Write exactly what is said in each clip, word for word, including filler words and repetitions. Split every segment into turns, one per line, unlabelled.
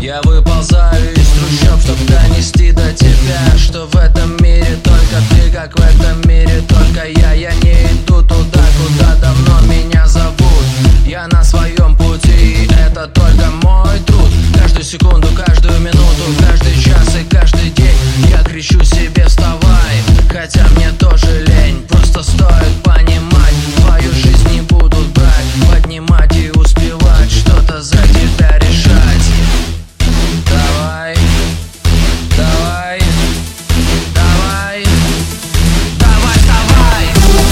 Я выползаю из трущоб, чтоб донести до тебя, что в этом мире только ты, как в этом мире только я. Я не иду туда, куда давно меня зовут. Я на своем пути, и это только мой труд. Каждую секунду, каждую минуту, каждый час и каждый день я кричу себе: вставай, хотя мне тоже лень. Просто стоит понимать, твою жизнь не будут брать, поднимать и успевать, что-то за тебя решать. Давай, давай, давай, давай, вставай.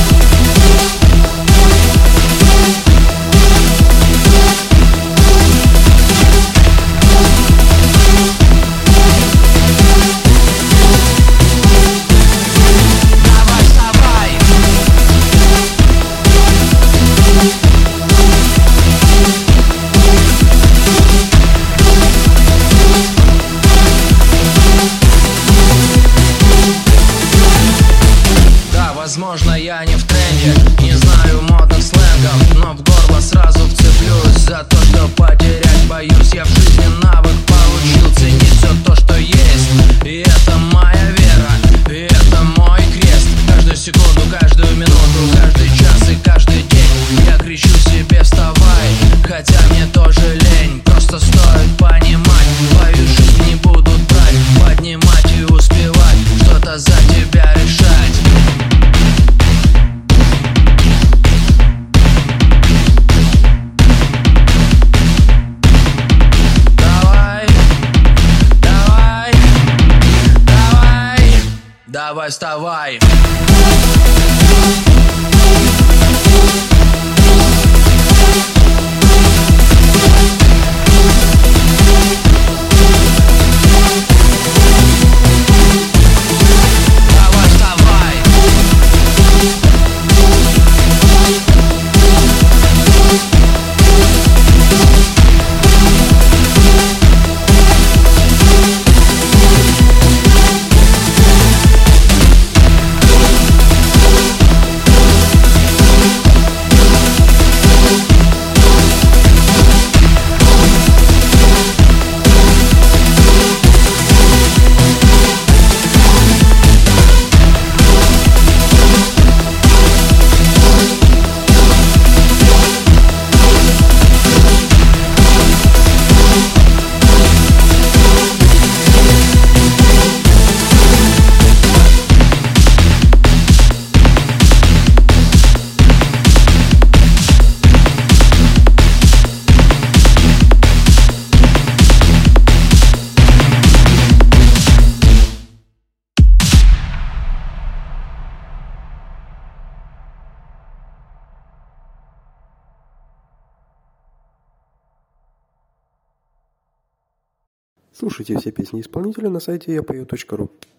Давай, вставай. Да, возможно, я не в тренде, не знаю модных сленгов, но в горло сразу вцеплюсь за то, что потерять боюсь. Я в жизни навык получил ценить все то, что есть, и это моя вера, и это мой крест. Каждую секунду, каждую минуту, каждый час и каждый день я кричу себе: вставай, хотя мне тоже лень. Просто стоит понимать, твою жизнь не будут брать, поднимать и успевать, что-то за тебя решать. Давай, давай, давай, давай, вставай. Давай, вставай.
Слушайте все песни исполнителя на сайте я пою точка ру.